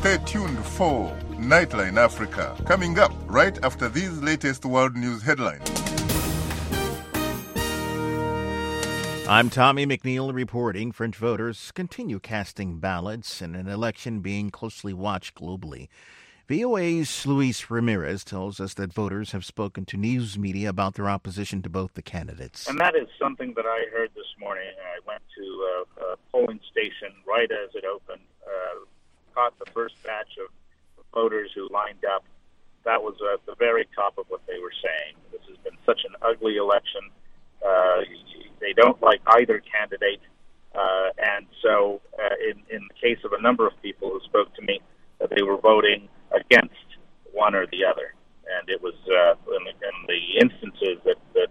Stay tuned for Nightline Africa, coming up right after these latest world news headlines. I'm Tommy McNeil reporting. French voters continue casting ballots in an election being closely watched globally. VOA's Luis Ramirez tells us that voters have spoken to news media about their opposition to both the candidates. And that is something that I heard this morning. I went to a polling station right as it opened, caught the first batch of voters who lined up. That was at the very top of what they were saying. This has been such an ugly election. They don't like either candidate. And so in the case of a number of people who spoke to me, they were voting against one or the other, and it was in the instances that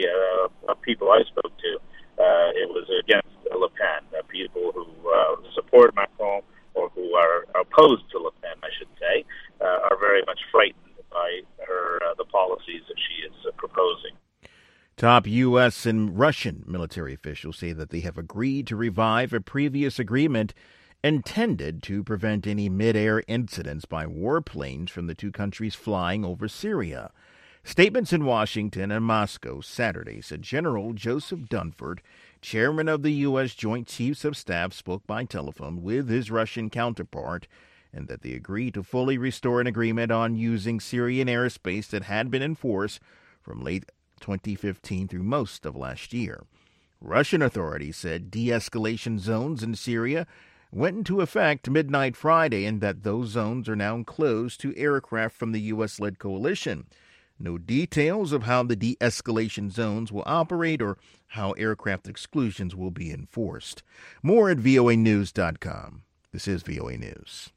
people I spoke to, it was against Le Pen. People who support Macron or who are opposed to Le Pen, I should say, are very much frightened by the policies that she is proposing. Top U.S. and Russian military officials say that they have agreed to revive a previous agreement intended to prevent any mid-air incidents by warplanes from the two countries flying over Syria. Statements in Washington and Moscow Saturday said General Joseph Dunford, chairman of the U.S. Joint Chiefs of Staff, spoke by telephone with his Russian counterpart, and that they agreed to fully restore an agreement on using Syrian airspace that had been in force from late 2015 through most of last year. Russian authorities said de-escalation zones in Syria went into effect midnight Friday, and that those zones are now closed to aircraft from the U.S.-led coalition. No details of how the de-escalation zones will operate or how aircraft exclusions will be enforced. More at voanews.com. This is VOA News.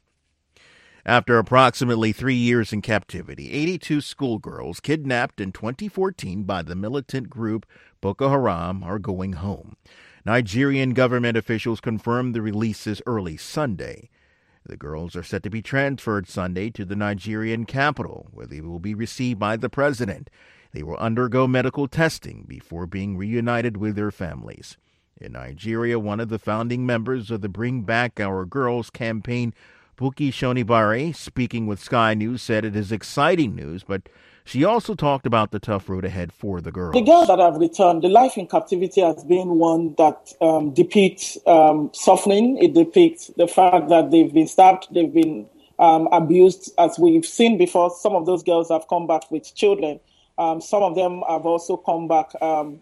After approximately 3 years in captivity, 82 schoolgirls kidnapped in 2014 by the militant group Boko Haram are going home. Nigerian government officials confirmed the releases early Sunday. The girls are set to be transferred Sunday to the Nigerian capital, where they will be received by the president. They will undergo medical testing before being reunited with their families. In Nigeria, one of the founding members of the Bring Back Our Girls campaign, Buki Shonibare, speaking with Sky News, said it is exciting news, but she also talked about the tough road ahead for the girls. The girls that have returned, the life in captivity has been one that depicts suffering. It depicts the fact that they've been stabbed, they've been abused. As we've seen before, some of those girls have come back with children. Some of them have also come back,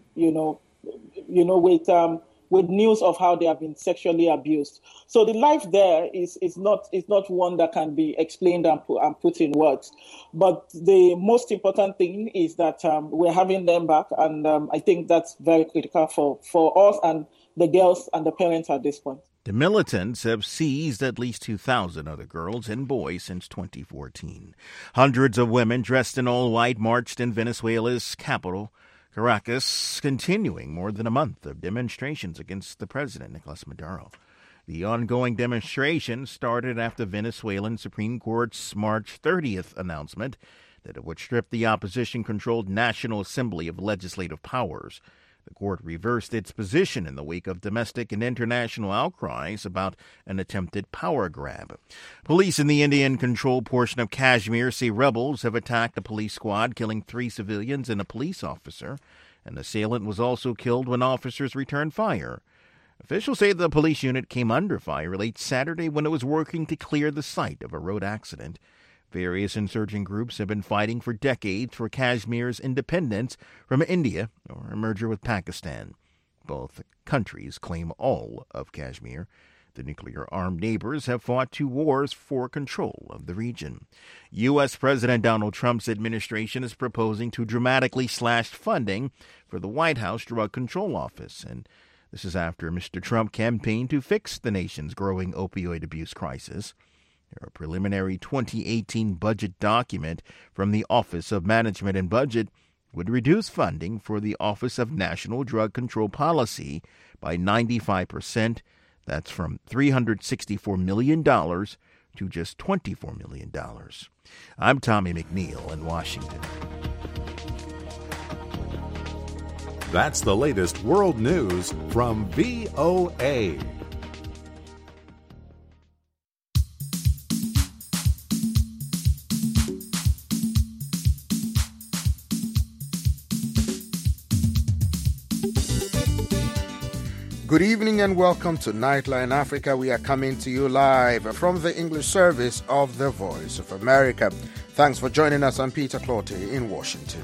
with news of how they have been sexually abused. So the life there is not one that can be explained and put in words. But the most important thing is that we're having them back, and I think that's very critical for us and the girls and the parents at this point. The militants have seized at least 2,000 other girls and boys since 2014. Hundreds of women dressed in all white marched in Venezuela's capital, Caracas, continuing more than a month of demonstrations against the president, Nicolas Maduro. The ongoing demonstration started after Venezuelan Supreme Court's March 30th announcement that it would strip the opposition-controlled National Assembly of legislative powers. The court reversed its position in the wake of domestic and international outcries about an attempted power grab. Police in the Indian-controlled portion of Kashmir say rebels have attacked a police squad, killing 3 civilians and a police officer. An assailant was also killed when officers returned fire. Officials say the police unit came under fire late Saturday when it was working to clear the site of a road accident. Various insurgent groups have been fighting for decades for Kashmir's independence from India or a merger with Pakistan. Both countries claim all of Kashmir. The nuclear-armed neighbors have fought 2 wars for control of the region. U.S. President Donald Trump's administration is proposing to dramatically slash funding for the White House Drug Control Office, and this is after Mr. Trump campaigned to fix the nation's growing opioid abuse crisis. A preliminary 2018 budget document from the Office of Management and Budget would reduce funding for the Office of National Drug Control Policy by 95%. That's from $364 million to just $24 million. I'm Tommy McNeil in Washington. That's the latest world news from VOA. Good evening and welcome to Nightline Africa. We are coming to you live from the English service of the Voice of America. Thanks for joining us. I'm Peter Clottey in Washington.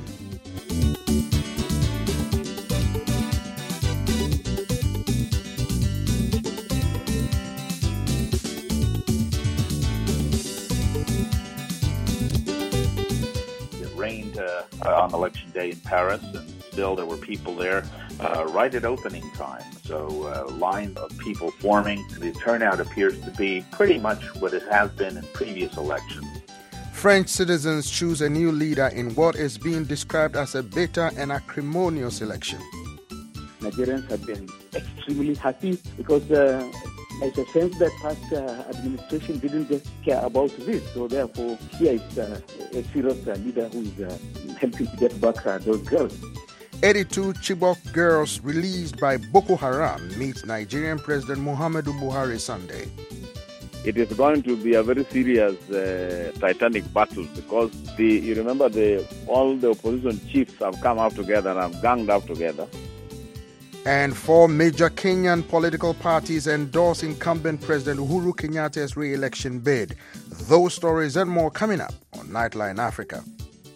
It rained on Election Day in Paris, and still there were people there right at opening time. So line of people forming. The turnout appears to be pretty much what it has been in previous elections. French citizens choose a new leader in what is being described as a bitter and acrimonious election. Nigerians have been extremely happy because there's a sense that past administration didn't just care about this. So therefore, here is a serious leader who is helping to get back those girls. 82 Chibok girls released by Boko Haram meet Nigerian President Muhammadu Buhari Sunday. It is going to be a very serious titanic battle because you remember all the opposition chiefs have come out together and have ganged up together. And 4 major Kenyan political parties endorse incumbent President Uhuru Kenyatta's re-election bid. Those stories and more coming up on Nightline Africa.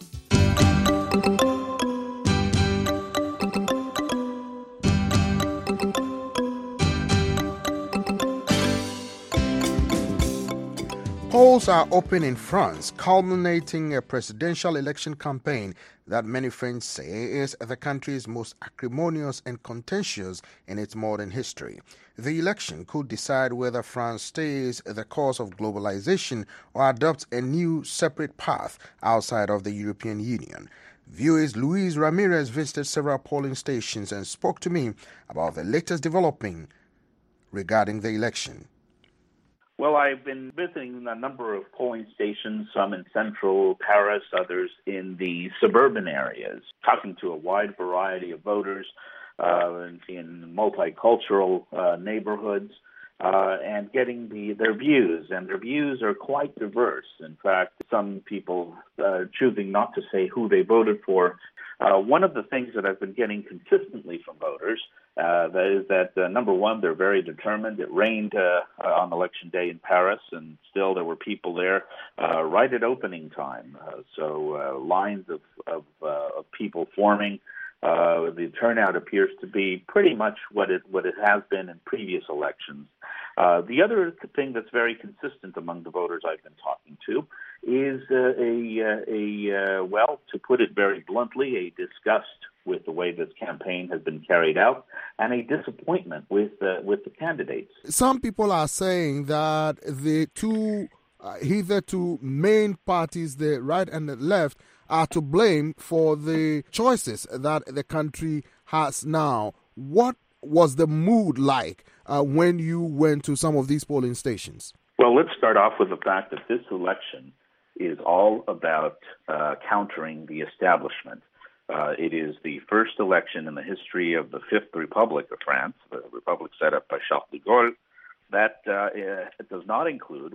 Polls are open in France, culminating a presidential election campaign that many French say is the country's most acrimonious and contentious in its modern history. The election could decide whether France stays the course of globalization or adopts a new separate path outside of the European Union. VOA's Luis Ramirez visited several polling stations and spoke to me about the latest developing regarding the election. Well, I've been visiting a number of polling stations, some in central Paris, others in the suburban areas, talking to a wide variety of voters in multicultural neighborhoods and getting their views. And their views are quite diverse. In fact, some people choosing not to say who they voted for. One of the things that I've been getting consistently from voters is that, number one, they're very determined. It rained on Election Day in Paris, and still there were people there right at opening time. So lines of people forming. The turnout appears to be pretty much what it has been in previous elections. The other thing that's very consistent among the voters I've been talking to is well, to put it very bluntly, a disgust with the way this campaign has been carried out and a disappointment with the candidates. Some people are saying that the two hitherto main parties, the right and the left, are to blame for the choices that the country has now. What was the mood like when you went to some of these polling stations? Well, let's start off with the fact that this election is all about countering the establishment. It is the first election in the history of the Fifth Republic of France, the republic set up by Charles de Gaulle, that it does not include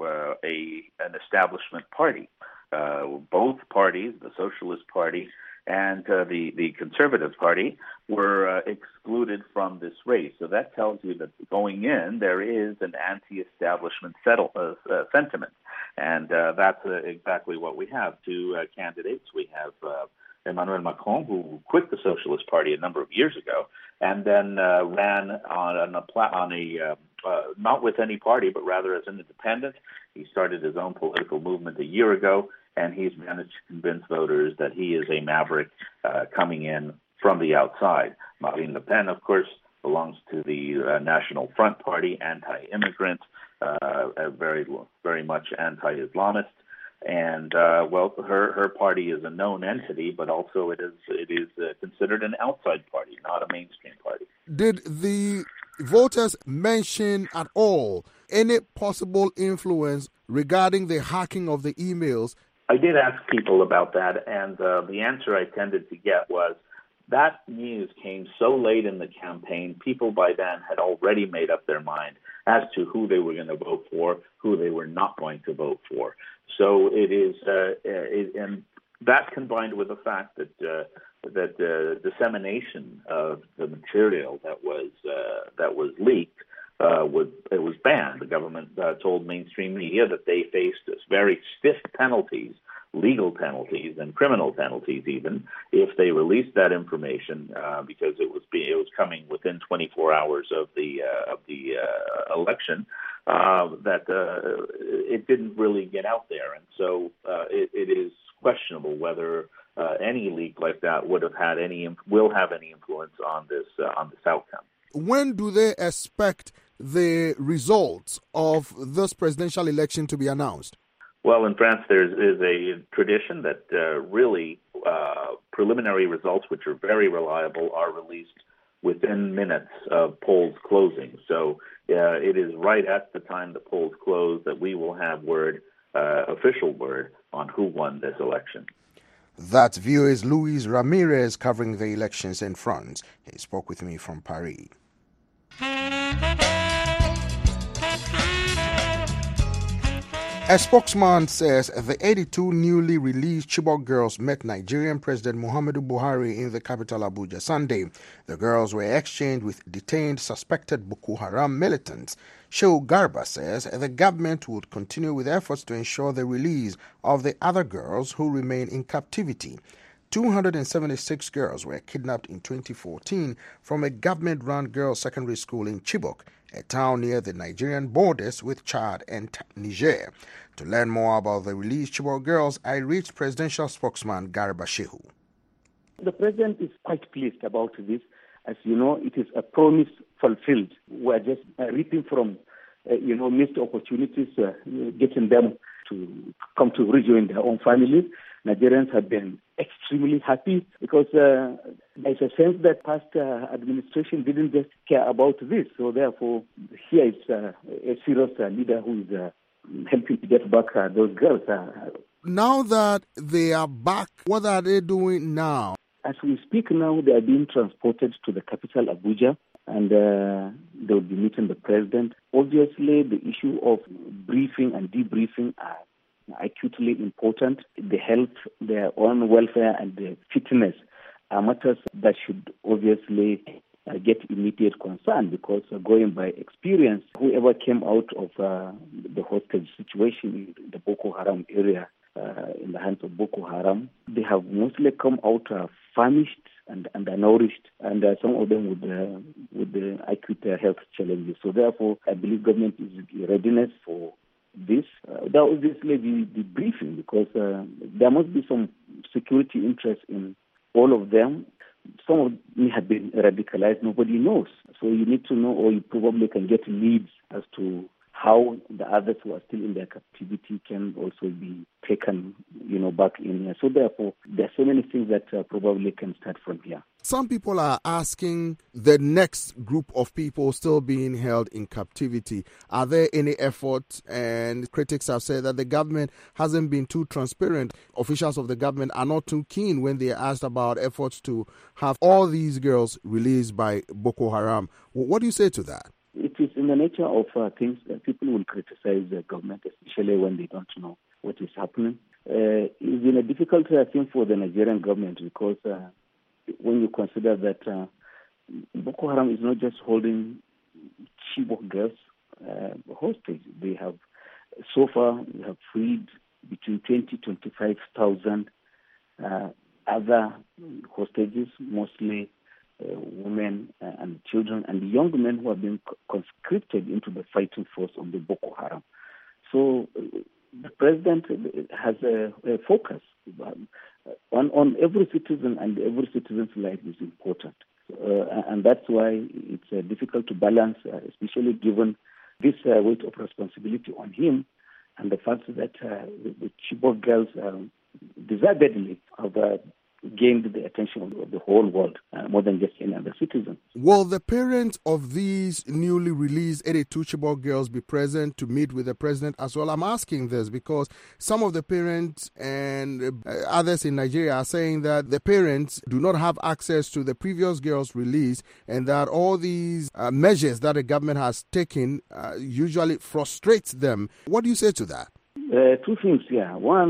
an establishment party. Both parties, the Socialist Party and the Conservative Party, were excluded from this race. So that tells you that going in, there is an anti-establishment sentiment. And that's exactly what we have. Two candidates. We have Emmanuel Macron, who quit the Socialist Party a number of years ago, and then ran on a not with any party, but rather as an independent. He started his own political movement a year ago, and he's managed to convince voters that he is a maverick coming in from the outside. Marine Le Pen, of course, belongs to the National Front Party, anti-immigrant, very much anti-Islamist. And her party is a known entity, but also it is considered an outside party, not a mainstream party. Did the voters mention at all any possible influence regarding the hacking of the emails? I did ask people about that, and the answer I tended to get was that news came so late in the campaign, people by then had already made up their mind as to who they were going to vote for, who they were not going to vote for. So it is, and that combined with the fact that dissemination of the material that was leaked was banned. The government told mainstream media that they faced very stiff penalties, legal penalties and criminal penalties even, if they released that information because it was coming within 24 hours of the election. That it didn't really get out there, and so it is questionable whether any leak like that will have any influence on this outcome. When do they expect the results of this presidential election to be announced? Well, in France, there is a tradition that really preliminary results, which are very reliable, are released within minutes of polls closing. So it is right at the time the polls close that we will have official word on who won this election. That VOA's Luis Ramirez covering the elections in France. He spoke with me from Paris. A spokesman says the 82 newly released Chibok girls met Nigerian President Muhammadu Buhari in the capital Abuja Sunday. The girls were exchanged with detained suspected Boko Haram militants. Shehu Garba says the government would continue with efforts to ensure the release of the other girls who remain in captivity. 276 girls were kidnapped in 2014 from a government-run girls' secondary school in Chibok, a town near the Nigerian borders with Chad and Niger. To learn more about the released Chibok girls, I reached presidential spokesman Garba Shehu. The president is quite pleased about this. As you know, it is a promise fulfilled. We're just reaping from, missed opportunities, getting them to come to rejoin their own families. Nigerians have been extremely happy because there's a sense that past administration didn't just care about this. So therefore, here is a serious leader who is helping to get back those girls. Now that they are back, what are they doing now? As we speak now, they are being transported to the capital, Abuja, and they will be meeting the president. Obviously, the issue of briefing and debriefing are acutely important. The health, their own welfare, and the fitness are matters that should obviously get immediate concern, because going by experience, whoever came out of the hostage situation in the Boko Haram area, in the hands of Boko Haram, they have mostly come out famished and undernourished, and some of them with the acute health challenges. So therefore, I believe government is in readiness for this. That will obviously be the briefing, because there must be some security interest in all of them. Some of them have been radicalized, nobody knows. So you need to know, or you probably can get leads as to how the others who are still in their captivity can also be taken, back in here. So therefore, there are so many things that probably can start from here. Some people are asking the next group of people still being held in captivity. Are there any efforts? And critics have said that the government hasn't been too transparent. Officials of the government are not too keen when they are asked about efforts to have all these girls released by Boko Haram. What do you say to that? It is in the nature of things that people will criticize the government, especially when they don't know what is happening. It's been a difficult thing for the Nigerian government, because when you consider that Boko Haram is not just holding Chibok girls hostage. They have, so far, we have freed between 20,000 to 25,000 other hostages, mostly women and children and young men who have been conscripted into the fighting force of the Boko Haram. So the president has a focus on every citizen, and every citizen's life is important. And that's why it's difficult to balance, especially given this weight of responsibility on him, and the fact that the Chibok girls deservedly have gained the attention of the whole world, more than just any other citizen. Will the parents of these newly released 82 Chibok girls be present to meet with the president as well? I'm asking this because some of the parents and others in Nigeria are saying that the parents do not have access to the previous girls released, and that all these measures that the government has taken usually frustrates them. What do you say to that? Two things here. One,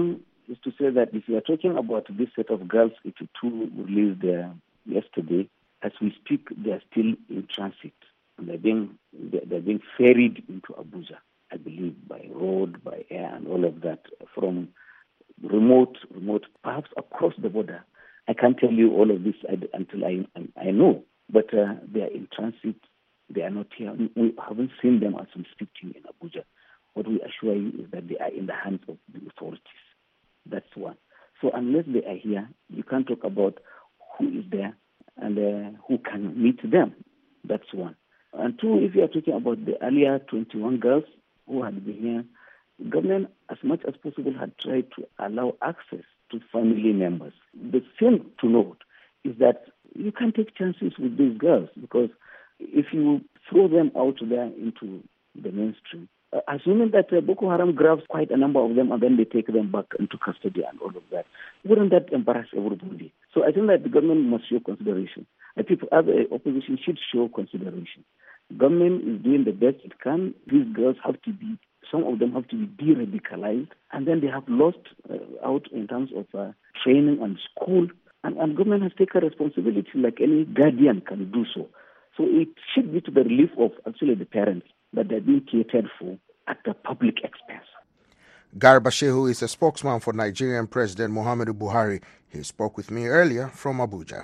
is to say that if you are talking about this set of girls, 82 released yesterday, as we speak, they are still in transit. And they're being ferried into Abuja, I believe, by road, by air, and all of that from remote, perhaps across the border. I can't tell you all of this until I know, but they are in transit. They are not here. We haven't seen them as we speak to you in Abuja. What we assure you is that they are in the hands of the authorities. That's one. So unless they are here, you can't talk about who is there and who can meet them. That's one. And two, if you are talking about the earlier 21 girls who had been here, the government, as much as possible, had tried to allow access to family members. The thing to note is that you can't take chances with these girls, because if you throw them out there into the mainstream, assuming that Boko Haram grabs quite a number of them and then they take them back into custody and all of that, wouldn't that embarrass everybody? So I think that the government must show consideration. I think other opposition should show consideration. Government is doing the best it can. These girls some of them have to be de-radicalized, and then they have lost out in terms of training and school. And government has taken responsibility like any guardian can do so. So it should be to the relief of actually the parents that they're being catered for at the public expense. Garba Shehu is a spokesman for Nigerian President Muhammadu Buhari. He spoke with me earlier from Abuja.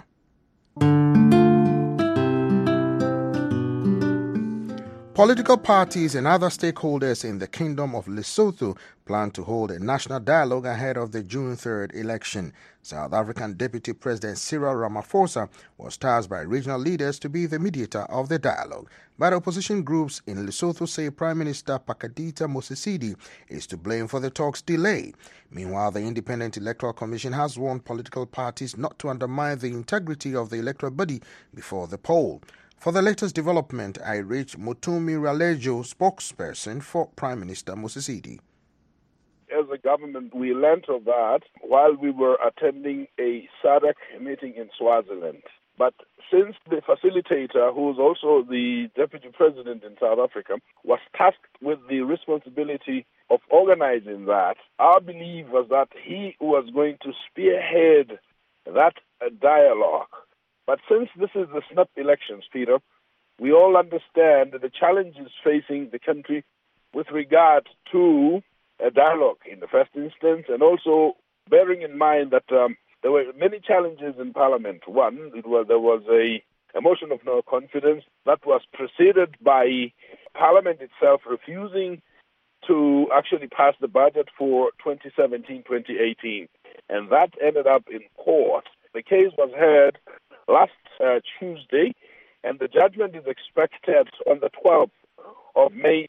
Political parties and other stakeholders in the Kingdom of Lesotho plan to hold a national dialogue ahead of the June 3rd election. South African Deputy President Cyril Ramaphosa was tasked by regional leaders to be the mediator of the dialogue. But opposition groups in Lesotho say Prime Minister Pakadita Mosisili is to blame for the talks' delay. Meanwhile, the Independent Electoral Commission has warned political parties not to undermine the integrity of the electoral body before the poll. For the latest development, I reached Mutumi Ralejo, spokesperson for Prime Minister Mosisili. As a government, we learned of that while we were attending a SADC meeting in Swaziland. But since the facilitator, who is also the deputy president in South Africa, was tasked with the responsibility of organizing that, our belief was that he was going to spearhead that dialogue. But since this is the snap elections, Peter, we all understand the challenges facing the country with regard to a dialogue in the first instance, and also bearing in mind that there were many challenges in Parliament. One, there was a motion of no confidence that was preceded by Parliament itself refusing to actually pass the budget for 2017-2018, and that ended up in court. The case was heard last Tuesday, and the judgment is expected on the 12th of May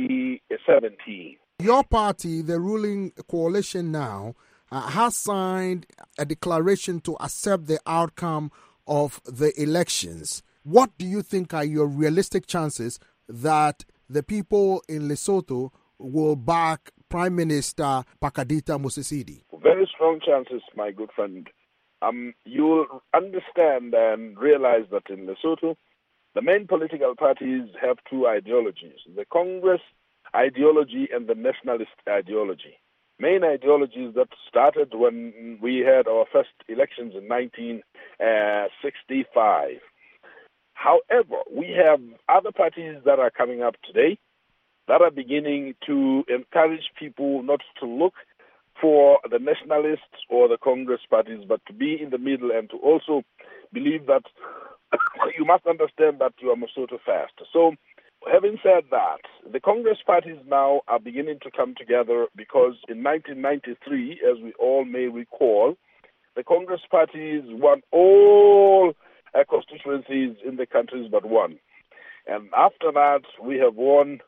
2017. Your party, the ruling coalition now, has signed a declaration to accept the outcome of the elections. What do you think are your realistic chances that the people in Lesotho will back Prime Minister Pakadita Mosisili? Very strong chances, my good friend. You'll understand and realize that in Lesotho, the main political parties have two ideologies, the Congress ideology and the nationalist ideology. Main ideologies that started when we had our first elections in 1965. However, we have other parties that are coming up today that are beginning to encourage people not to look for the nationalists or the Congress parties, but to be in the middle and to also believe that you must understand that you are Lesotho first. So, having said that, the Congress parties now are beginning to come together because in 1993, as we all may recall, the Congress parties won all constituencies in the countries but one. And after that, we have won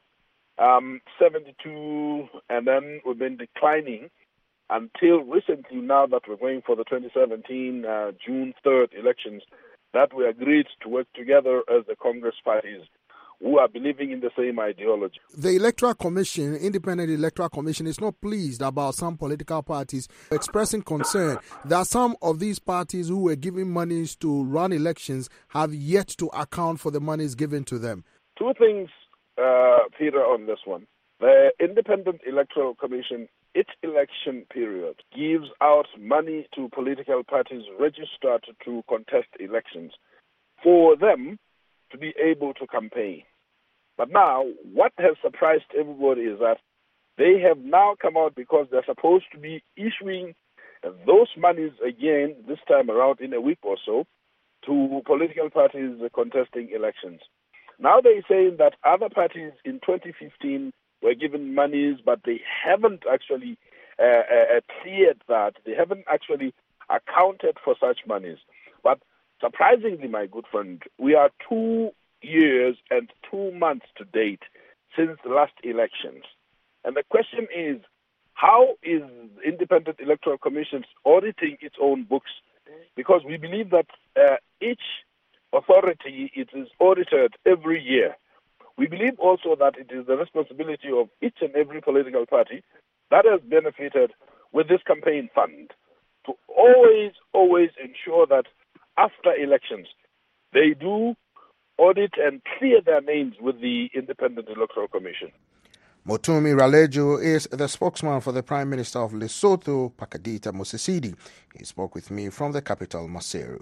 72, and then we've been declining until recently, now that we're going for the 2017 June 3rd elections, that we agreed to work together as the Congress parties who are believing in the same ideology. The Electoral Commission, Independent Electoral Commission, is not pleased about some political parties expressing concern that some of these parties who were giving monies to run elections have yet to account for the monies given to them. Two things, Peter, on this one. The Independent Electoral Commission its election period gives out money to political parties registered to contest elections for them to be able to campaign. But now, what has surprised everybody is that they have now come out because they're supposed to be issuing those monies again, this time around in a week or so, to political parties contesting elections. Now they're saying that other parties in 2015 were given monies, but they haven't actually cleared that. They haven't actually accounted for such monies. But surprisingly, my good friend, we are 2 years and 2 months to date since the last elections. And the question is, how is the Independent Electoral Commission auditing its own books? Because we believe that each authority, it is audited every year. We believe also that it is the responsibility of each and every political party that has benefited with this campaign fund to always ensure that after elections, they do audit and clear their names with the Independent Electoral Commission. Motumi Ralejo is the spokesman for the Prime Minister of Lesotho, Pakadita Mosisili. He spoke with me from the capital, Maseru.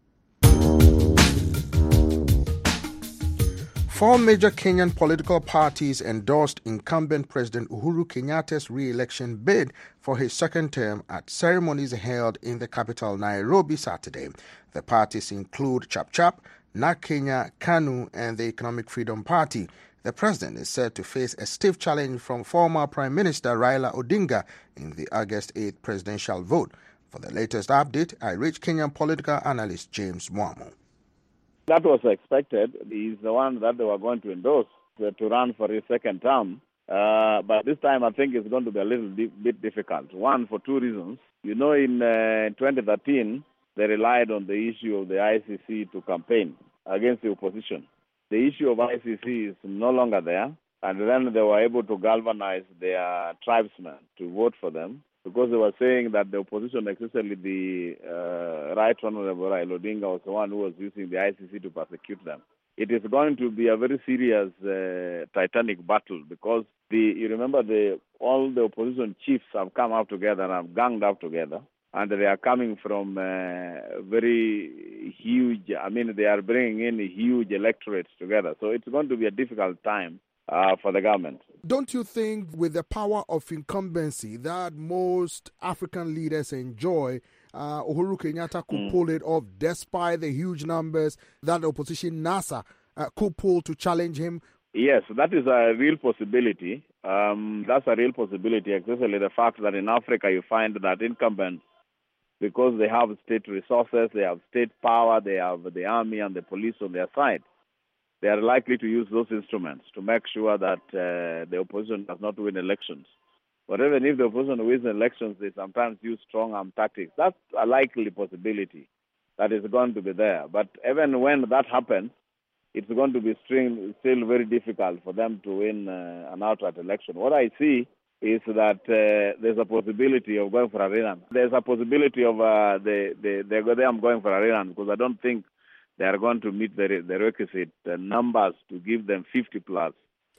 4 major Kenyan political parties endorsed incumbent President Uhuru Kenyatta's re-election bid for his second term at ceremonies held in the capital, Nairobi, Saturday. The parties include Chap Chap, NARC Kenya, KANU, and the Economic Freedom Party. The president is said to face a stiff challenge from former Prime Minister Raila Odinga in the August 8th presidential vote. For the latest update, I reached Kenyan political analyst James Mwamo. That was expected. He's the one that they were going to endorse to run for his second term. But this time I think it's going to be a little bit difficult. One, for 2 reasons. You know, in 2013, they relied on the issue of the ICC to campaign against the opposition. The issue of ICC is no longer there, and then they were able to galvanize their tribesmen to vote for them because they were saying that the opposition, especially the Right Honorable Raila Odinga, was the one who was using the ICC to persecute them. It is going to be a very serious titanic battle because you remember all the opposition chiefs have come up together and have ganged up together. And they are coming from very huge, they are bringing in huge electorates together. So it's going to be a difficult time for the government. Don't you think with the power of incumbency that most African leaders enjoy, Uhuru Kenyatta could pull it off despite the huge numbers that the opposition NASA could pull to challenge him? Yes, that is a real possibility. That's a real possibility, especially the fact that in Africa you find that incumbents, because they have state resources, they have state power, they have the army and the police on their side. They are likely to use those instruments to make sure that the opposition does not win elections. But even if the opposition wins elections, they sometimes use strong arm tactics. That's a likely possibility that is going to be there. But even when that happens, it's going to be still very difficult for them to win an outright election. What I see is that there's a possibility of going for a rerun. There's a possibility of them going for a rerun because I don't think they are going to meet the requisite numbers to give them 50 plus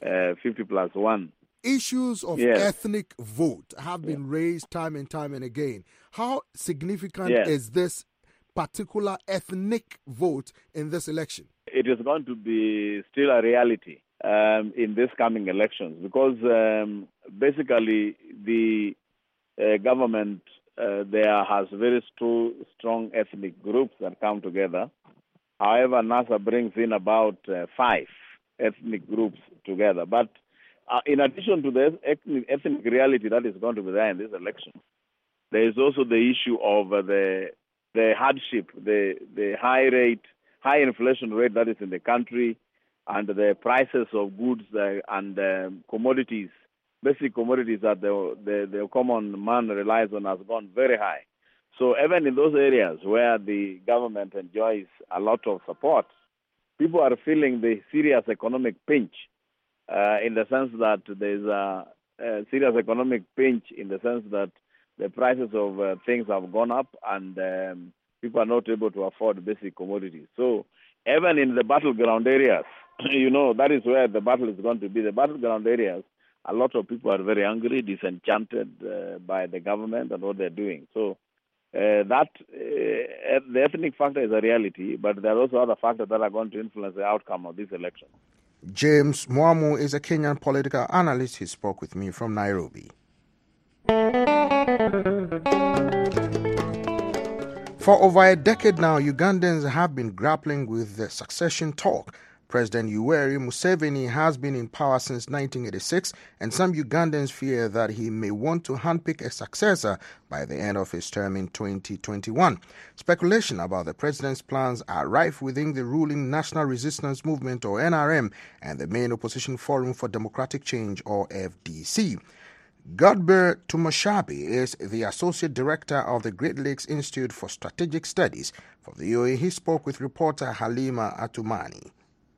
1. Issues of ethnic vote have been raised time and time and again. How significant is this particular ethnic vote in this election? It is going to be still a reality in this coming elections because basically the government there has very strong ethnic groups that come together. However, NASA brings in about 5 ethnic groups together. But in addition to the ethnic reality that is going to be there in this election, there is also the issue of the hardship, the high inflation rate that is in the country, and the prices of goods and commodities, basic commodities that the common man relies on, has gone very high. So even in those areas where the government enjoys a lot of support, people are feeling the serious economic pinch in the sense that there's a serious economic pinch in the sense that the prices of things have gone up and people are not able to afford basic commodities. So even in the battleground areas, that is where the battle is going to be. The battleground areas a lot of people are very angry, disenchanted by the government and what they're doing. So the ethnic factor is a reality, but there are also other factors that are going to influence the outcome of this election. James Mwamu is a Kenyan political analyst. He spoke with me from Nairobi. For over a decade now, Ugandans have been grappling with the succession talk. President Yoweri Museveni has been in power since 1986, and some Ugandans fear that he may want to handpick a successor by the end of his term in 2021. Speculation about the president's plans are rife within the ruling National Resistance Movement, or NRM, and the main opposition Forum for Democratic Change, or FDC. Godber Tumashabi is the Associate Director of the Great Lakes Institute for Strategic Studies. For the VOA, he spoke with reporter Halima Atumani.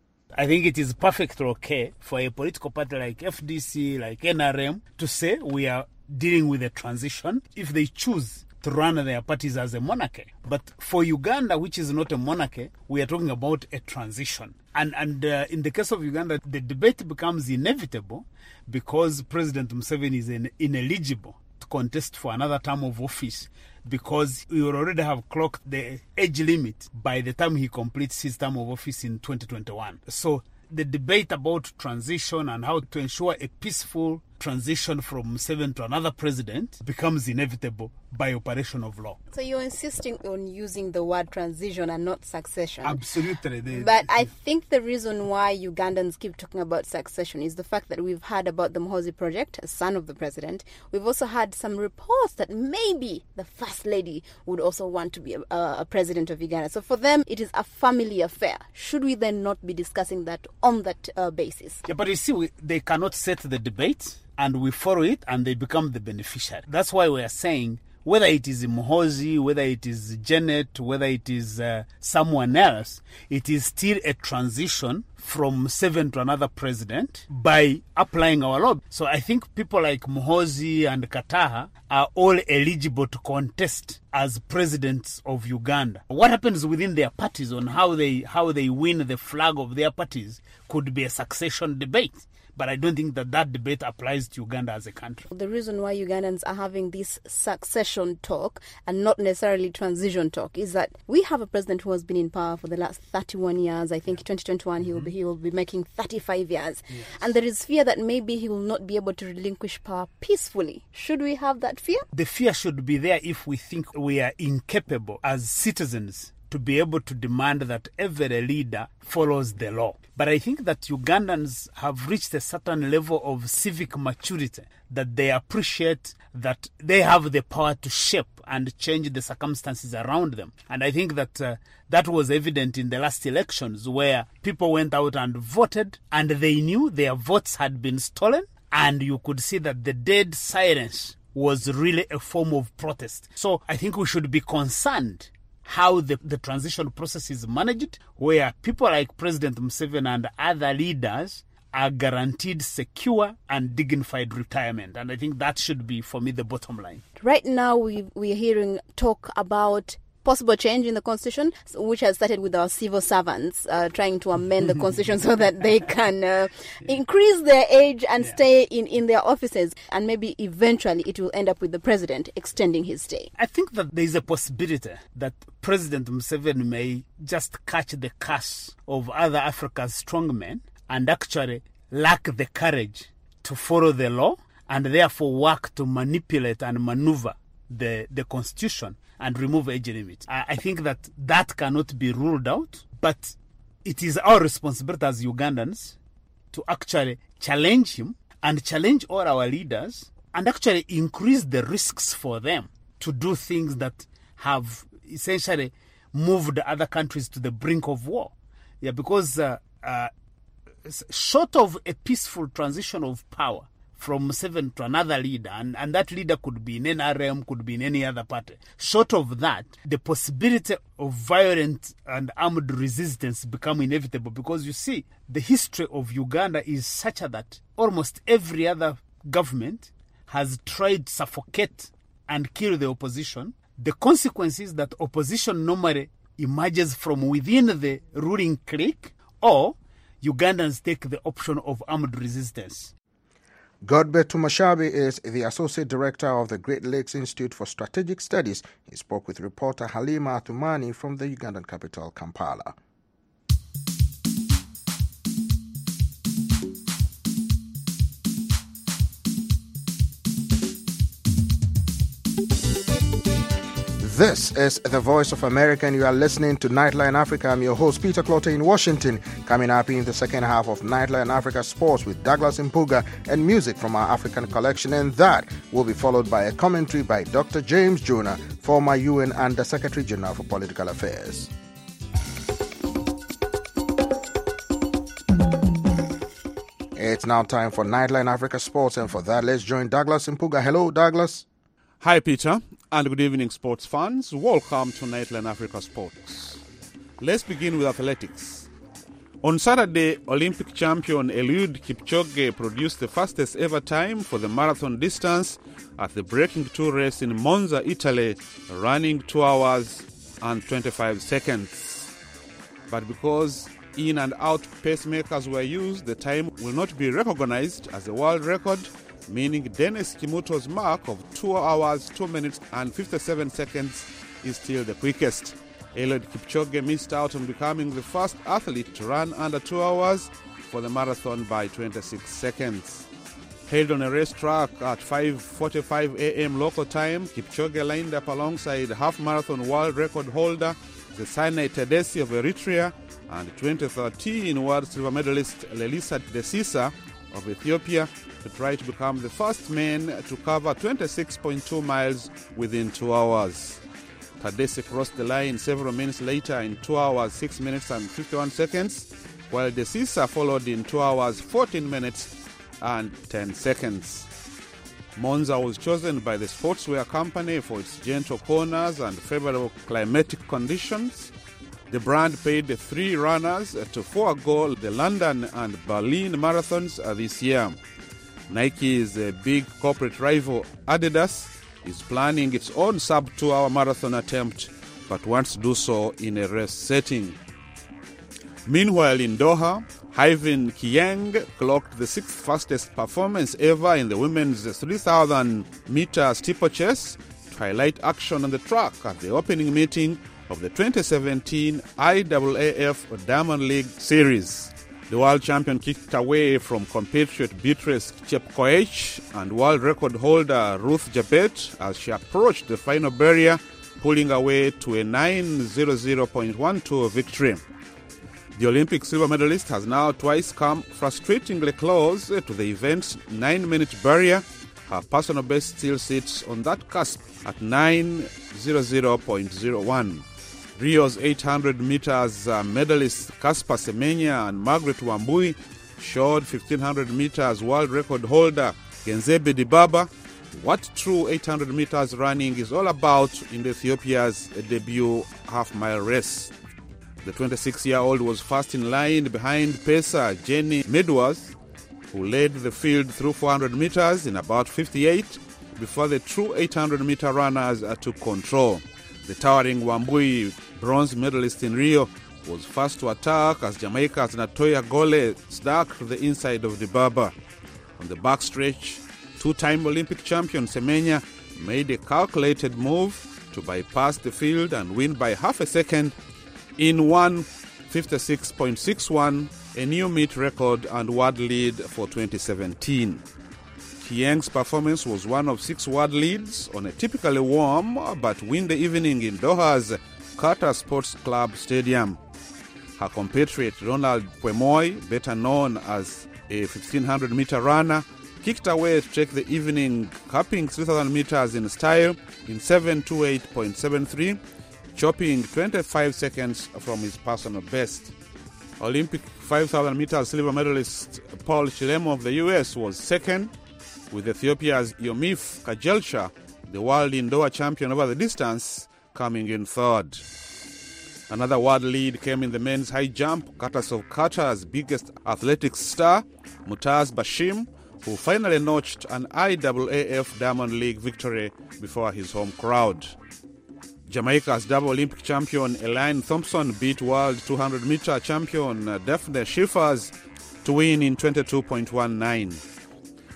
I think it is perfectly okay for a political party like FDC, like NRM, to say we are dealing with a transition if they choose to run their parties as a monarchy. But for Uganda, which is not a monarchy, we are talking about a transition. And in the case of Uganda, the debate becomes inevitable because President Museveni is ineligible to contest for another term of office, because we will already have clocked the age limit by the time he completes his term of office in 2021. So the debate about transition and how to ensure a peaceful transition from Museveni to another president becomes inevitable by operation of law. So you're insisting on using the word transition and not succession. Absolutely. But I think the reason why Ugandans keep talking about succession is the fact that we've heard about the Muhoozi Project, a son of the president. We've also had some reports that maybe the First Lady would also want to be a president of Uganda. So for them, it is a family affair. Should we then not be discussing that on that basis? Yeah, but you see, they cannot set the debate, and we follow it, and they become the beneficiary. That's why we are saying, whether it is Muhoozi, whether it is Janet, whether it is someone else, it is still a transition from Museveni to another president by applying our law. So I think people like Muhoozi and Kataha are all eligible to contest as presidents of Uganda. What happens within their parties on how they win the flag of their parties could be a succession debate. But I don't think that debate applies to Uganda as a country. The reason why Ugandans are having this succession talk and not necessarily transition talk is that we have a president who has been in power for the last 31 years. I think 2021 he will be making 35 years. Yes. And there is fear that maybe he will not be able to relinquish power peacefully. Should we have that fear? The fear should be there if we think we are incapable as citizens to be able to demand that every leader follows the law. But I think that Ugandans have reached a certain level of civic maturity that they appreciate that they have the power to shape and change the circumstances around them. And I think that that was evident in the last elections, where people went out and voted and they knew their votes had been stolen, and you could see that the dead silence was really a form of protest. So I think we should be concerned how the transition process is managed, where people like President Museveni and other leaders are guaranteed secure and dignified retirement. And I think that should be, for me, the bottom line. Right now, we're hearing talk about possible change in the constitution, which has started with our civil servants trying to amend the constitution so that they can increase their age and stay in their offices. And maybe eventually it will end up with the president extending his stay. I think that there is a possibility that President Museveni may just catch the curse of other Africa's strongmen and actually lack the courage to follow the law, and therefore work to manipulate and maneuver the constitution and remove age limits. I think that cannot be ruled out, but it is our responsibility as Ugandans to actually challenge him and challenge all our leaders and actually increase the risks for them to do things that have essentially moved other countries to the brink of war. Yeah, because short of a peaceful transition of power from Museveni to another leader, and that leader could be in NRM, could be in any other party. Short of that, the possibility of violent and armed resistance become inevitable, because you see, the history of Uganda is such that almost every other government has tried to suffocate and kill the opposition. The consequence is that opposition normally emerges from within the ruling clique, or Ugandans take the option of armed resistance. Godbe Tumashabi is the Associate Director of the Great Lakes Institute for Strategic Studies. He spoke with reporter Halima Athumani from the Ugandan capital, Kampala. This is the Voice of America, and you are listening to Nightline Africa. I'm your host, Peter Clottey in Washington. Coming up in the second half of Nightline Africa Sports with Douglas Mpuga and music from our African collection, and that will be followed by a commentary by Dr. James Jonah, former UN Under Secretary General for Political Affairs. It's now time for Nightline Africa Sports, and for that, let's join Douglas Mpuga. Hello, Douglas. Hi, Peter, and good evening, sports fans. Welcome to Nightline Africa Sports. Let's begin with athletics. On Saturday, Olympic champion Eliud Kipchoge produced the fastest ever time for the marathon distance at the Breaking 2 race in Monza, Italy, running 2 hours and 25 seconds. But because in and out pacemakers were used, the time will not be recognized as a world record, meaning Dennis Kimuto's mark of 2 hours, 2 minutes and 57 seconds is still the quickest. Eliud Kipchoge missed out on becoming the first athlete to run under 2 hours for the marathon by 26 seconds. Held on a racetrack at 5:45 a.m. local time, Kipchoge lined up alongside half-marathon world record holder Zesane Tedesi of Eritrea and 2013 world silver medalist Lelisa Desisa of Ethiopia to try to become the first man to cover 26.2 miles within 2 hours. Tadesse crossed the line several minutes later in 2 hours, 6 minutes and 51 seconds, while Desisa followed in 2 hours, 14 minutes and 10 seconds. Monza was chosen by the sportswear company for its gentle corners and favorable climatic conditions. The brand paid the 3 runners to forego the London and Berlin marathons this year. Nike's big corporate rival Adidas is planning its own sub-2 hour marathon attempt, but wants to do so in a race setting. Meanwhile, in Doha, Hyvin Kieng clocked the 6th fastest performance ever in the women's 3,000-meter steeplechase to highlight action on the track at the opening meeting of the 2017 IAAF Diamond League Series. The world champion kicked away from compatriot Beatrice Chepkoech and world record holder Ruth Jabet as she approached the final barrier, pulling away to a 9:00.12 victory. The Olympic silver medalist has now twice come frustratingly close to the event's 9-minute barrier. Her personal best still sits on that cusp at 9:00.01. Rio's 800 meters medalists Caspar Semenya and Margaret Wambui showed 1,500 meters world record holder Genzebe Dibaba what true 800 meters running is all about in Ethiopia's debut half-mile race. The 26-year-old was first in line behind pacer Jenny Medworth, who led the field through 400 meters in about 58 before the true 800-meter runners took control. The towering Wambui, bronze medalist in Rio, was first to attack as Jamaica's Natoya Gole snuck to the inside of Dibaba. On the backstretch, two-time Olympic champion Semenya made a calculated move to bypass the field and win by half a second in 1:56.61, a new meet record and world lead for 2017. Kieng's performance was one of 6 world leads on a typically warm but windy evening in Doha's Qatar Sports Club Stadium. Her compatriot Ronald Kwemoy, better known as a 1,500-meter runner, kicked away to take the evening, capping 3,000 meters in style in 7:28.73, chopping 25 seconds from his personal best. Olympic 5,000 meters silver medalist Paul Chilemo of the U.S. was second, with Ethiopia's Yomif Kajelsha, the world indoor champion over the distance, coming in third. Another world lead came in the men's high jump, courtesy of Qatar's biggest athletics star, Mutaz Bashim, who finally notched an IAAF Diamond League victory before his home crowd. Jamaica's double Olympic champion Elaine Thompson beat world 200-meter champion Daphne Schiffers to win in 22.19.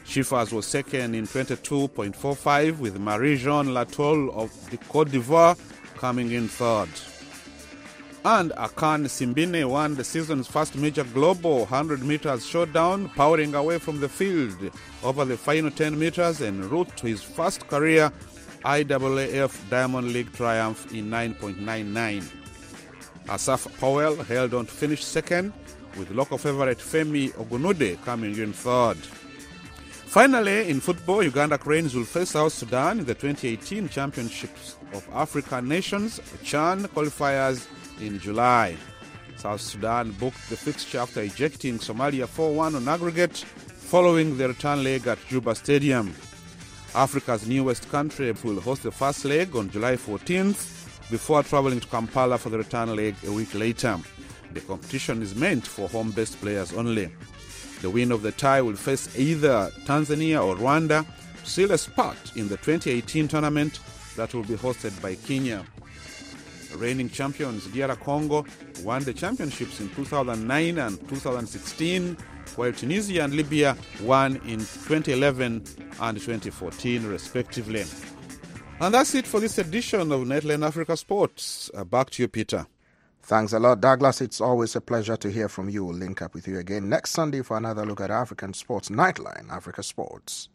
Chiffres was second in 22.45, with Marie-Jeanne Latolle of the Côte d'Ivoire coming in third. And Akan Simbine won the season's first major global 100 meters showdown, powering away from the field over the final 10 meters en route to his first career IAAF Diamond League triumph in 9.99. Asaf Powell held on to finish second, with local favorite Femi Ogunude coming in third. Finally, in football, Uganda Cranes will face South Sudan in the 2018 Championships of African Nations CHAN qualifiers in July. South Sudan booked the fixture after ejecting Somalia 4-1 on aggregate following the return leg at Juba Stadium. Africa's newest country will host the first leg on July 14th before traveling to Kampala for the return leg a week later. The competition is meant for home-based players only. The winner of the tie will face either Tanzania or Rwanda to seal a spot in the 2018 tournament that will be hosted by Kenya. The reigning champions DR Congo won the championships in 2009 and 2016, while Tunisia and Libya won in 2011 and 2014 respectively. And that's it for this edition of Nightline Africa Sports. Back to you, Peter. Thanks a lot, Douglas. It's always a pleasure to hear from you. We'll link up with you again next Sunday for another look at African sports. Nightline Africa Sports.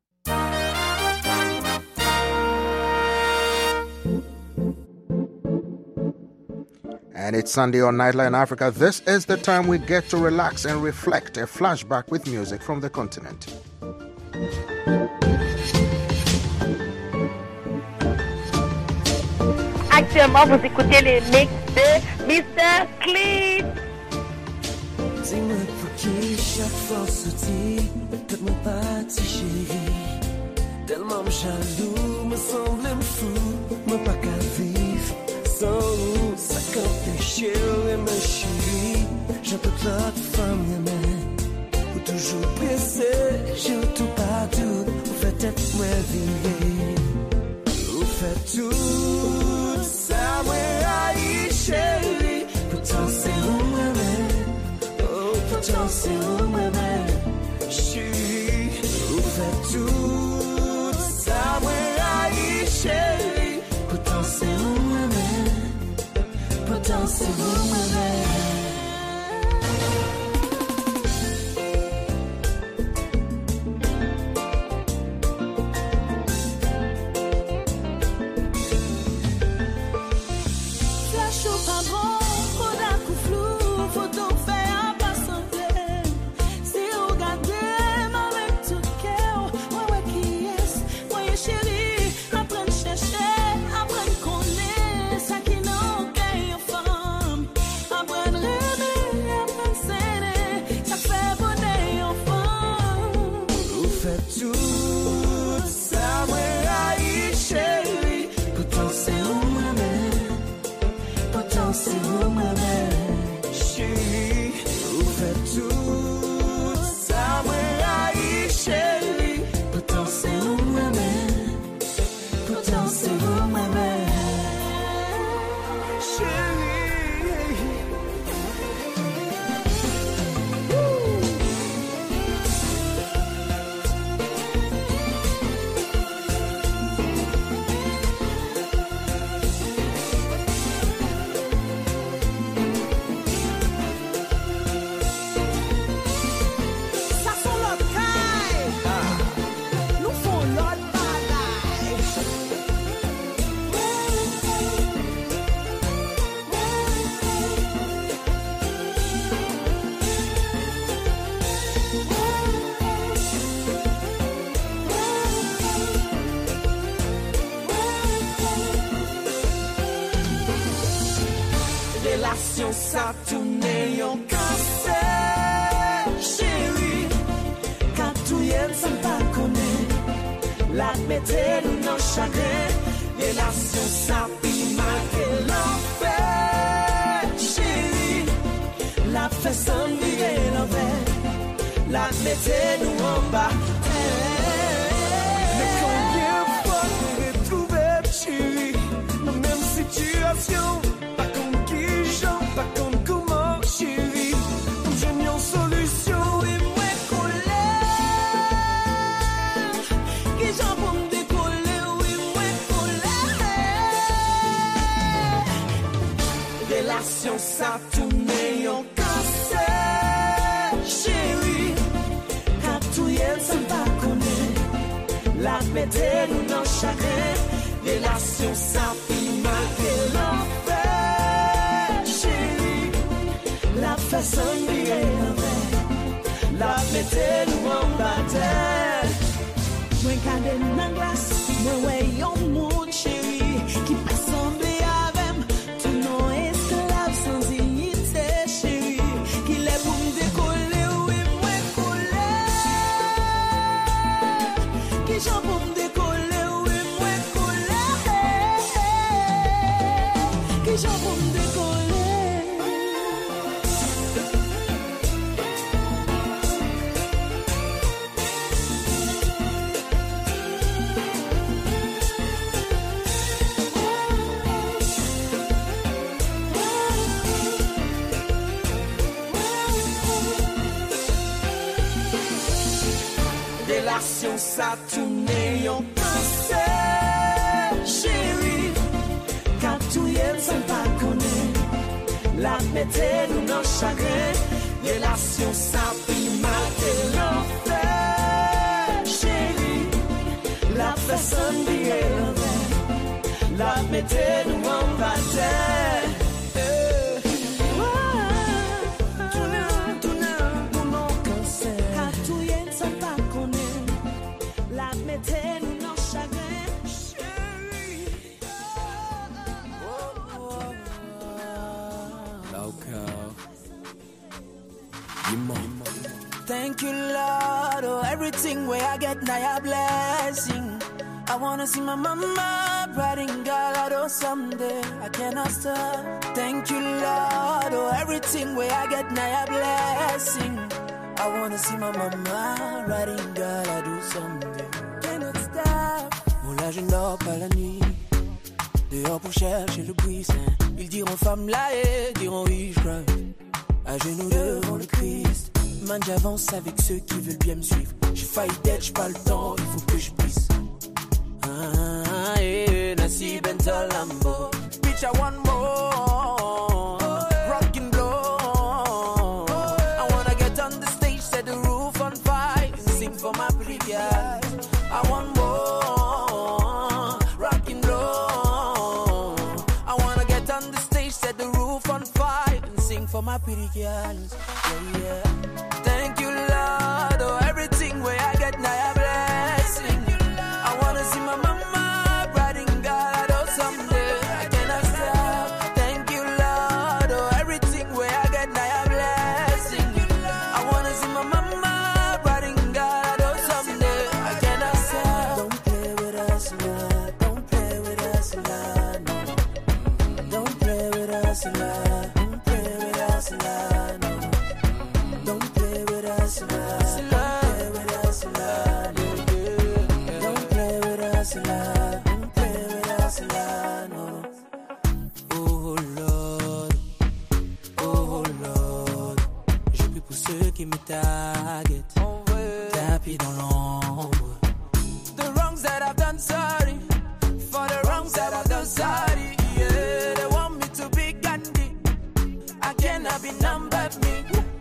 And it's Sunday on Nightline Africa. This is the time we get to relax and reflect. A flashback with music from the continent. Actuellement, vous écoutez les mix de Mr. Clean. Dis-moi pour qui chaque fois sorti, que mon parti chéri. Tellement jaloux, me semble fou, me pas qu'à vivre. Sans ça quand péché et me chérie, j'ai toute l'autre femme humaine. Ou toujours pressé, j'ai tout partout, vous faites être moi vivre. Vous faites tout ça, moi aïe chérie. Pourtant c'est où moi-même, oh pourtant c'est où moi-même, chérie. Vous faites tout ça, moi aïe chérie. Pourtant c'est où moi-même, pourtant c'est où moi-même. Ça tourne yon cassé, chérie. Quand tout y'aime, ça pas connaît. La mettez nous dans chagrin. Relation ça pis marqué l'enfer, chérie. La fait sans virer l'envers. La mettez nous en bas. Mais combien de fois vous retrouvez, chérie, dans la même situation? Pas comme comment, chérie, j'ai mis en solution et moi collé. Délation ça tourne en cancer, chérie. Car tout y est sans pas connaître. La météo nous dans chagrin. Délation ça puis marquer l'enfer, chérie. La façon d'y la météo nous en bataille. Moi quand dans glace, moi ouais yon monde chérie qui peut sembler avec tout nos esclaves sans dignité chérie qui les pour me décoller oui moi coller qui j'en pour me décoller oui moi coller qui j'en pour me décoller. Délation ça tourne en cancer, chérie. Car tout y est sans pas connaître. La météo nous dans chagrin. Délation ça puis marquer l'enfer, chérie. La personne d'y est la météo nous en bataille. Thank you, Lord, oh, everything where I get now a blessing. I wanna see my mama bright and God, oh, someday I cannot stop. Thank you, Lord, oh, everything where I get now a blessing. I wanna see my mama bright and God, I do someday. Cannot stop. Bon là je ne dors pas la nuit, dehors pour chercher le buisson. Ils diront femme là et diront oui je crois. À genoux devant le Christ. Man, j'avance avec ceux qui veulent bien me suivre. J'ai failli d'être, j'ai pas le temps, il faut que je puisse. Nasib and Talambo. Bitch, I want more. Rock and blow. I wanna get on the stage, set the roof on fire, and sing for my pretty girl. I want more. Rock and blow. I wanna get on the stage, set the roof on fire, and sing for my pretty girls. Yeah, yeah. Thank you, Lord, oh, everything where I get now a blessing. I wanna see my mama bright and God, oh, someday I cannot stop. Thank you, Lord, oh, everything where I get now a blessing. I wanna see my mama bright and God, oh, someday I cannot stop. Don't play with us, Lord. Don't play with us, Lord. No. Don't play with us, Lord. Don't play with us, Lord. No. Don't play with us, Lord. Don't play with us, Lord. Don't play with us, Lord. No. Oh Lord, oh Lord. Je prie pour ceux qui me targetent, tapis dans l'ombre. The wrongs that I've done, sorry. For the wrongs that I've done, sorry. Yeah, they want me to be Gandhi. I cannot be none but me.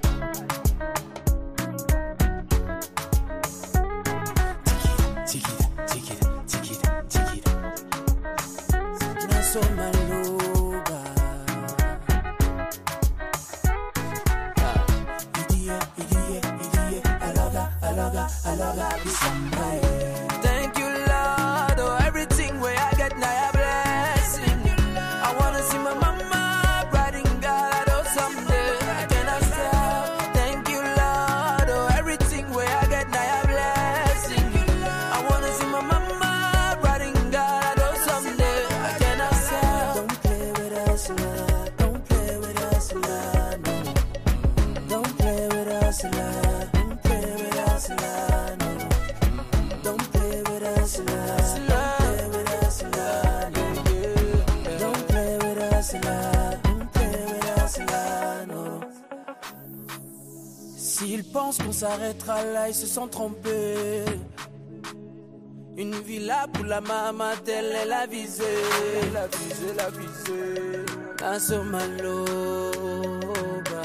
Maloba. Thank you, Lord, oh, everything where I get now a blessing. I wanna see my mama bright and God, oh, someday I cannot stop. Thank you, Lord, oh, everything where I get now a blessing. I wanna see my mama bright and God, oh, someday I cannot stop. Don't play with us, Lord. Don't play with us, Lord. No. Don't play with us, Lord. Don't play with us, Lord. No. Don't play with us, Lord. Don't play with us, Lord. Don't play with us, Lord. Don't play with us, Lord. No. S'ils pensent qu'on s'arrêtera là, ils se sont trompés. Une villa pour la maman, telle est la visée. La visée, la visée. Dans ce maloba.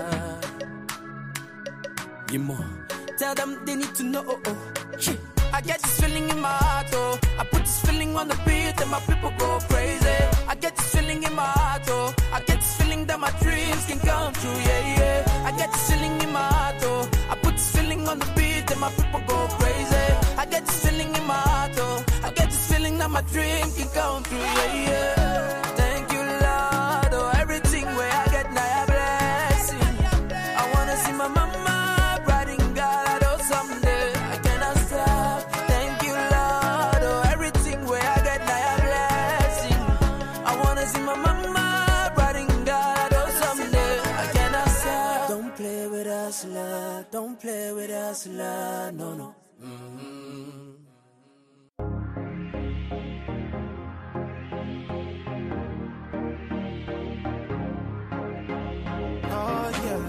Dis-moi. Tell them they need to know. I get this feeling in my heart, oh. I put this feeling on the beat and my people go crazy. I get this feeling in my heart, oh. I get this feeling that my dreams can come true, yeah, yeah. I get this feeling in my heart, oh. I put this feeling on the beat and my people go crazy. I get this feeling in my heart, oh. I get this feeling that my dreams can come true, yeah, yeah. Thank you, Lord, oh. Everything where I get now a blessing. I wanna see my mama. Don't play with us, love, no, no. Oh, yeah.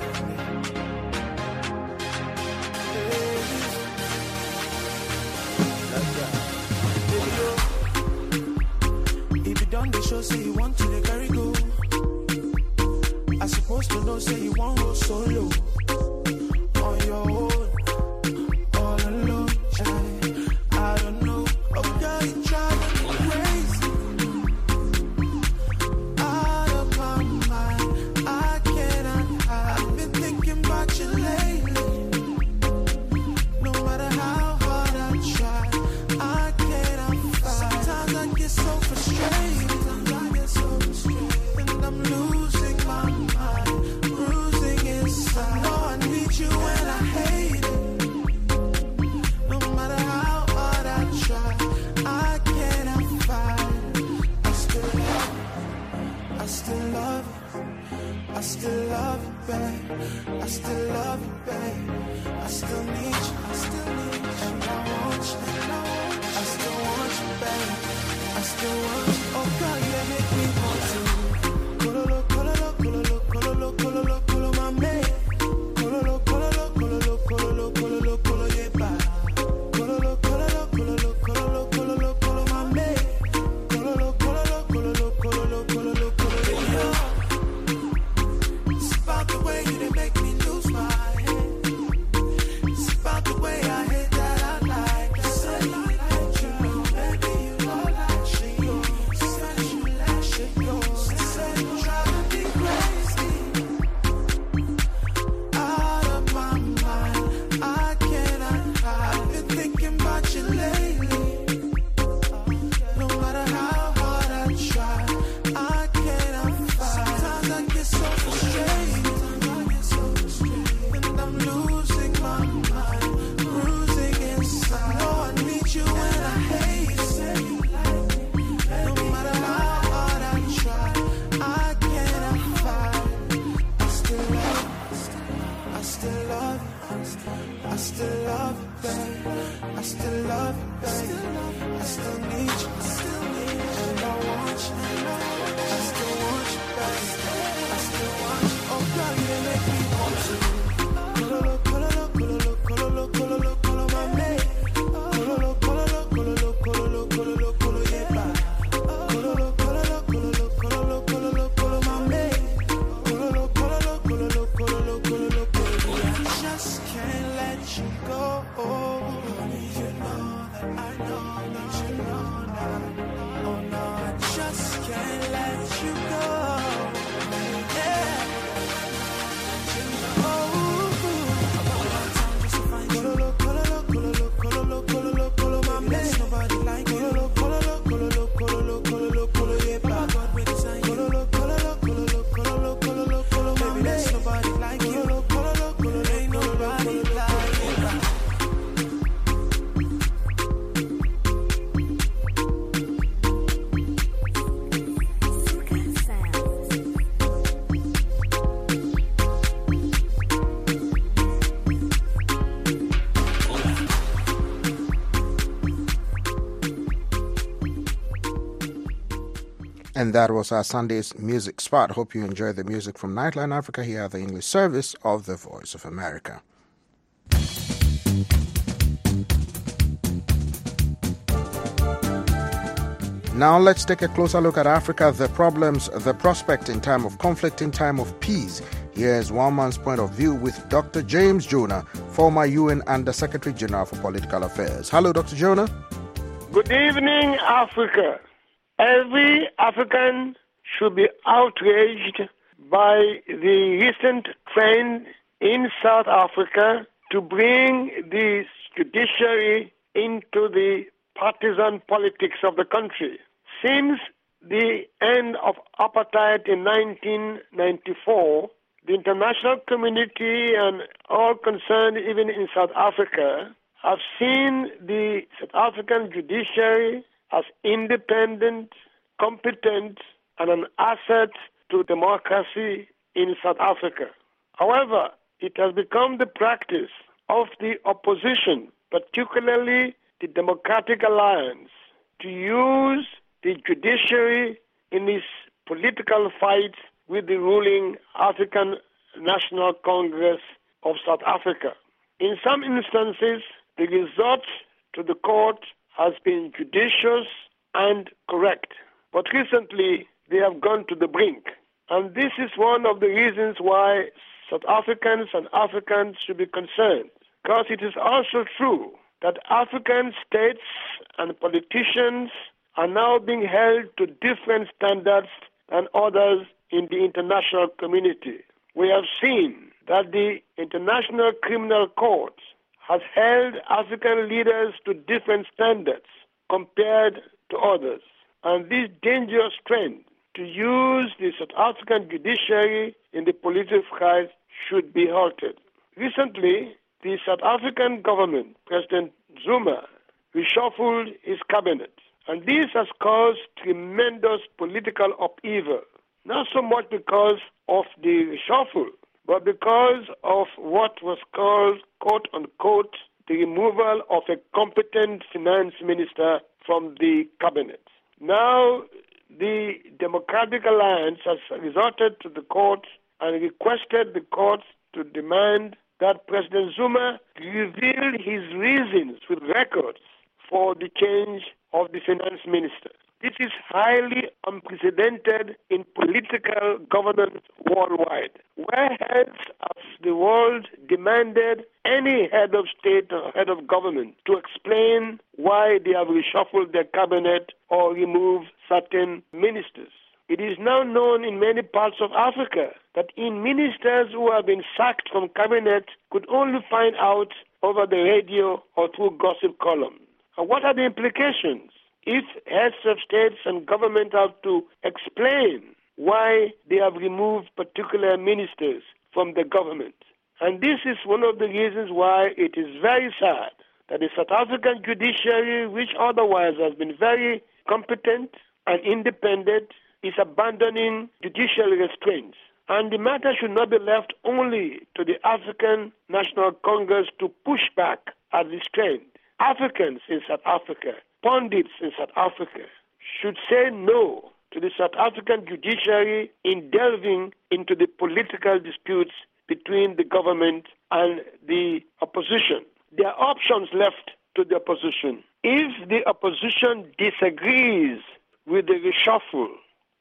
If you done the show, say you want to let carry go. I supposed to know, say you want go solo. On your own, all alone, child. I don't know, oh girl, you driving me crazy. Out of my mind, I cannot hide. I've been thinking about you lately. No matter how hard I try, I cannot fight. Sometimes I get so frustrated, and I'm losing my mind, bruising inside. No, I need you and I hate it. No matter how hard I try, I cannot fight. I still love you, I still love you, I still love you, babe. I still love you, babe. I still need you, I still need you, and I want you, and I want you. I still want you, babe. I still want you. Oh God, you make me want to. Kololo, kololo, kololo, kololo, kololo, kololo, my man. Kololo, kololo, kololo, kololo, kololo, kololo, yeah, bye. Kololo, kololo, kololo, kololo, kololo, kololo, my man. Kololo, kololo, kololo, kololo, kololo, kololo, yeah. It's about the way you done make me lose my head. It's about the way I hate that I like. You said you like you know, baby, you know like she goes. Said you like she goes. Said you driving me crazy. Out of my mind, I cannot hide. I've been thinking about you lately. No matter how hard I try, I cannot fight. Sometimes I get so frustrated, and I'm losing my mind, bruising inside. No, I need you and I hate it. No matter how hard I try, I cannot fight. I still love you, I still love you, I still love you, babe. I still love you, babe. I still need you, and I want you. I still want you, babe. I still want you. Oh God, you done make me want to. Kololo, kololo, kololo, kololo, kololo, kololo, my man. Kololo, kololo, kololo, kololo, kololo, kololo, yeah, bye. Kololo, kololo, kololo, kololo, kololo, kololo, my man. Kololo, kololo, kololo, kololo, kololo, kololo. I just can't let you go. Honey, you know that I know that you know that. Oh no, I just can't let you go. Yeah. Kololo, kololo, kololo, kololo, kololo, kololo, my man. Nobody like kololo, kololo, kololo, kololo, kololo, kololo, yeah, bye. Kololo, kololo, kololo, kololo, kololo, kololo, my man. Nobody like kololo, kololo, kololo, ain't nobody like it. And that was our Sunday's music spot. Hope you enjoyed the music from Nightline Africa here at the English service of the Voice of America. Now let's take a closer look at Africa, the problems, the prospect in time of conflict, in time of peace. Here's one man's point of view with Dr. James Jonah, former UN Under Secretary General for Political Affairs. Hello, Dr. Jonah. Good evening, Africa. Every African should be outraged by the recent trend in South Africa to bring the judiciary into the partisan politics of the country. Since the end of apartheid in 1994, the international community and all concerned, even in South Africa, have seen the South African judiciary as independent, competent, and an asset to democracy in South Africa. However, it has become the practice of the opposition, particularly the Democratic Alliance, to use the judiciary in its political fight with the ruling African National Congress of South Africa. In some instances, the resort to the court has been judicious and correct. But recently, they have gone to the brink. And this is one of the reasons why South Africans and Africans should be concerned. Because it is also true that African states and politicians are now being held to different standards than others in the international community. We have seen that the International Criminal Court has held African leaders to different standards compared to others. And this dangerous trend to use the South African judiciary in the political fight should be halted. Recently, the South African government, President Zuma, reshuffled his cabinet. And this has caused tremendous political upheaval, not so much because of the reshuffle, but because of what was called, quote-unquote, the removal of a competent finance minister from the cabinet. Now, the Democratic Alliance has resorted to the court and requested the court to demand that President Zuma reveal his reasons with records for the change of the finance minister. This is highly unprecedented in political governance worldwide. Where has the world demanded any head of state or head of government to explain why they have reshuffled their cabinet or removed certain ministers? It is now known in many parts of Africa that ministers who have been sacked from cabinet could only find out over the radio or through gossip columns. And what are the implications? If heads of states and government have to explain why they have removed particular ministers from the government. And this is one of the reasons why it is very sad that the South African judiciary, which otherwise has been very competent and independent, is abandoning judicial restraints. And the matter should not be left only to the African National Congress to push back at this trend. Africans in South Africa, pundits in South Africa, should say no to the South African judiciary in delving into the political disputes between the government and the opposition. There are options left to the opposition. If the opposition disagrees with the reshuffle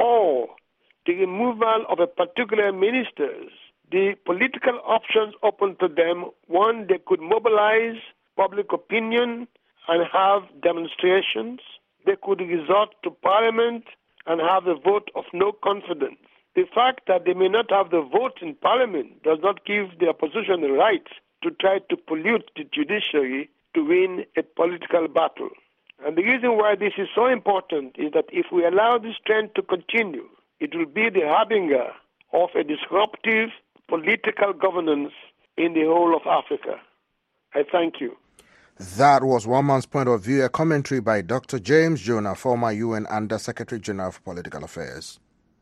or the removal of a particular minister, the political options open to them. One, they could mobilize public opinion and have demonstrations. They could resort to parliament and have a vote of no confidence. The fact that they may not have the vote in parliament does not give the opposition the right to try to pollute the judiciary to win a political battle. And the reason why this is so important is that if we allow this trend to continue, it will be the harbinger of a disruptive political governance in the whole of Africa. I thank you. That was one man's point of view, a commentary by Dr. James Jonah, former UN Under Secretary General for Political Affairs.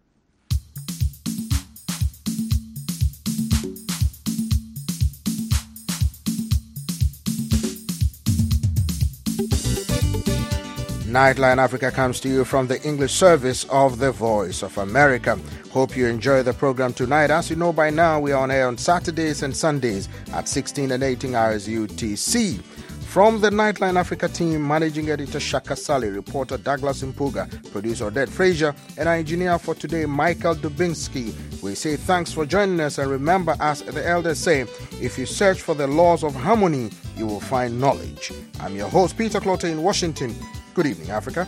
Nightline Africa comes to you from the English service of the Voice of America. Hope you enjoy the program tonight. As you know by now, we are on air on Saturdays and Sundays at 16 and 18 hours UTC. From the Nightline Africa team, Managing Editor Shaka Sali, reporter Douglas Mpuga, producer Odette Frazier, and our engineer for today, Michael Dubinsky, we say thanks for joining us, and remember, as the elders say, if you search for the laws of harmony, you will find knowledge. I'm your host, Peter Clotter in Washington. Good evening, Africa.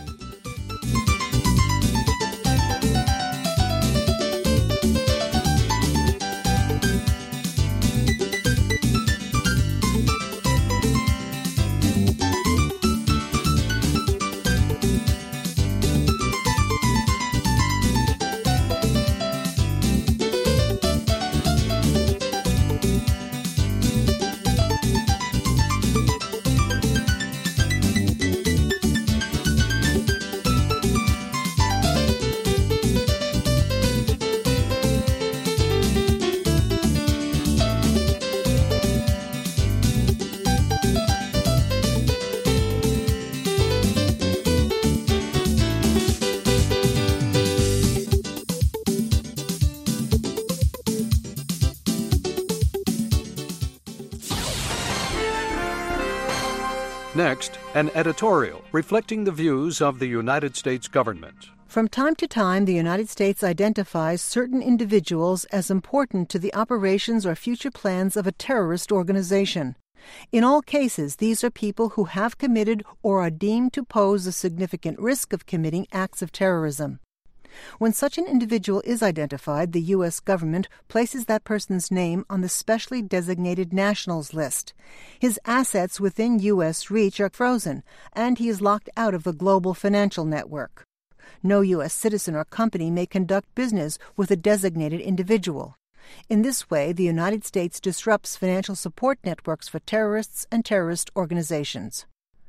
Next, an editorial reflecting the views of the United States government. From time to time, the United States identifies certain individuals as important to the operations or future plans of a terrorist organization. In all cases, these are people who have committed or are deemed to pose a significant risk of committing acts of terrorism. When such an individual is identified, the U.S. government places that person's name on the specially designated nationals list. His assets within U.S. reach are frozen, and he is locked out of the global financial network. No U.S. citizen or company may conduct business with a designated individual. In this way, the United States disrupts financial support networks for terrorists and terrorist organizations.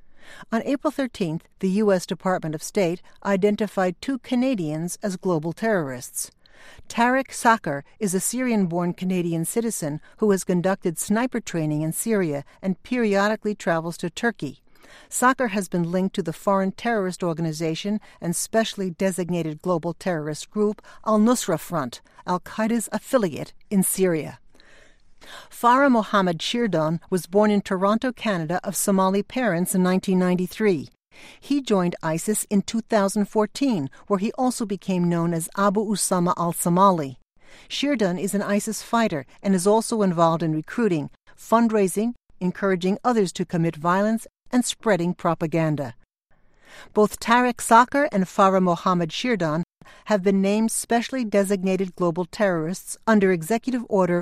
On April 13th, the U.S. Department of State identified 2 Canadians as global terrorists. Tarek Sakr is a Syrian-born Canadian citizen who has conducted sniper training in Syria and periodically travels to Turkey. Sakr has been linked to the foreign terrorist organization and specially designated global terrorist group Al-Nusra Front, al-Qaeda's affiliate in Syria. Farah Mohammed Shirdon was born in Toronto, Canada, of Somali parents in 1993. He joined ISIS in 2014, where he also became known as Abu Usama al-Somali. Shirdon is an ISIS fighter and is also involved in recruiting, fundraising, encouraging others to commit violence, and spreading propaganda. Both Tarek Sakr and Farah Mohammed Shirdon have been named specially designated global terrorists under Executive Order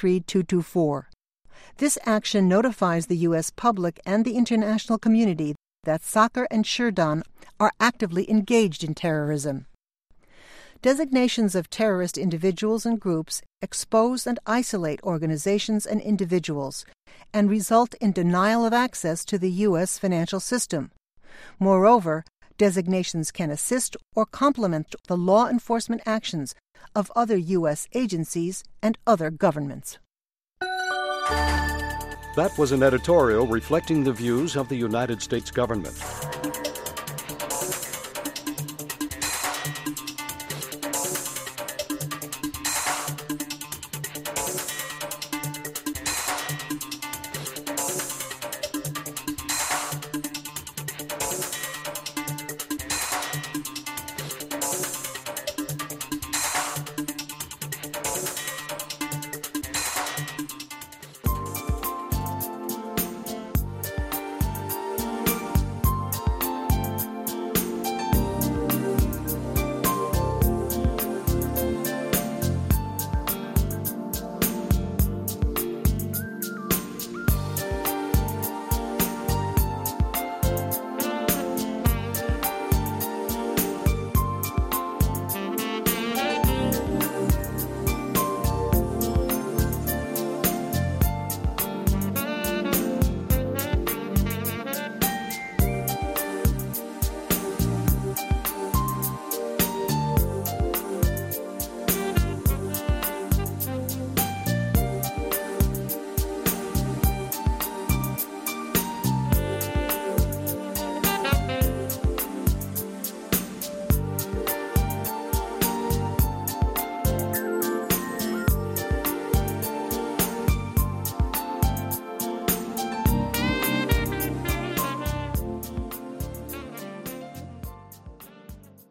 13224. This action notifies the U.S. public and the international community that Sakr and Shirdon are actively engaged in terrorism. Designations of terrorist individuals and groups expose and isolate organizations and individuals and result in denial of access to the U.S. financial system. Moreover, designations can assist or complement the law enforcement actions of other U.S. agencies and other governments. That was an editorial reflecting the views of the United States government.